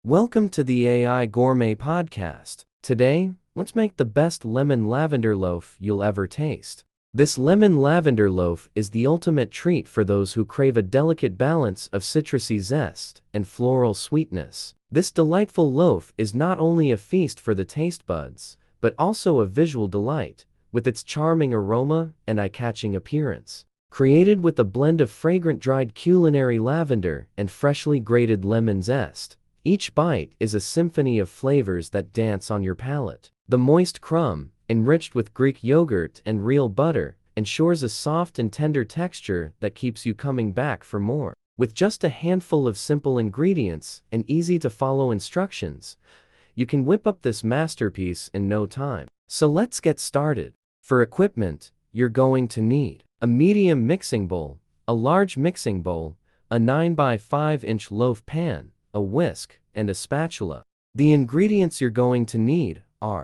Welcome to the AI Gourmet Podcast. Today, let's make the best lemon lavender loaf you'll ever taste. This lemon lavender loaf is the ultimate treat for those who crave a delicate balance of citrusy zest and floral sweetness. This delightful loaf is not only a feast for the taste buds, but also a visual delight, with its charming aroma and eye-catching appearance. Created with a blend of fragrant dried culinary lavender and freshly grated lemon zest, each bite is a symphony of flavors that dance on your palate. The moist crumb, enriched with Greek yogurt and real butter, ensures a soft and tender texture that keeps you coming back for more. With just a handful of simple ingredients and easy-to-follow instructions, you can whip up this masterpiece in no time. So let's get started. For equipment, you're going to need a medium mixing bowl, a large mixing bowl, a 9 by 5 inch loaf pan, a whisk, and a spatula. The ingredients you're going to need are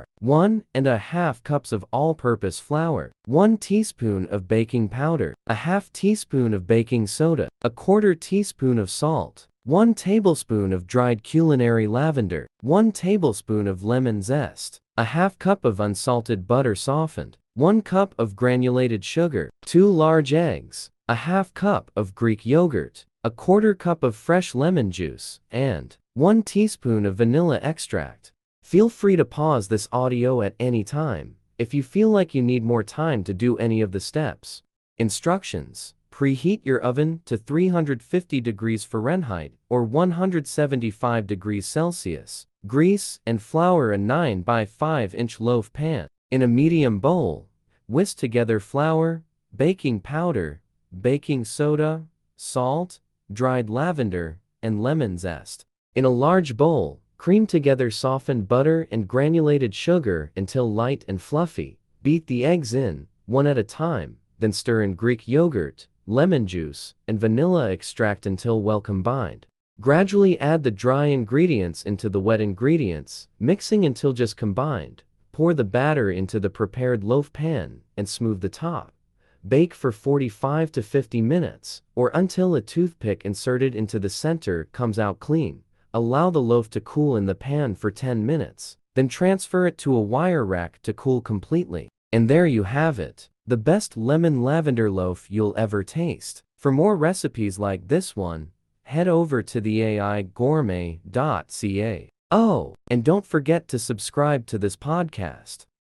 1.5 cups of all-purpose flour, 1 teaspoon of baking powder, a half teaspoon of baking soda, a quarter teaspoon of salt, 1 tablespoon of dried culinary lavender, 1 tablespoon of lemon zest, a half cup of unsalted butter softened, 1 cup of granulated sugar, 2 large eggs, a half cup of Greek yogurt, a quarter cup of fresh lemon juice, and 1 teaspoon of vanilla extract. Feel free to pause this audio at any time if you feel like you need more time to do any of the steps. Instructions: preheat your oven to 350 degrees Fahrenheit or 175 degrees Celsius. Grease and flour a 9 by 5 inch loaf pan. In a medium bowl, whisk together flour, baking powder, baking soda, salt, dried lavender, and lemon zest. In a large bowl, cream together softened butter and granulated sugar until light and fluffy. Beat the eggs in, one at a time, then stir in Greek yogurt, lemon juice, and vanilla extract until well combined. Gradually add the dry ingredients into the wet ingredients, mixing until just combined. Pour the batter into the prepared loaf pan and smooth the top. Bake for 45 to 50 minutes, or until a toothpick inserted into the center comes out clean. Allow the loaf to cool in the pan for 10 minutes, then transfer it to a wire rack to cool completely. And there you have it, the best lemon lavender loaf you'll ever taste. For more recipes like this one, head over to the aigourmet.ca. Oh, and don't forget to subscribe to this podcast.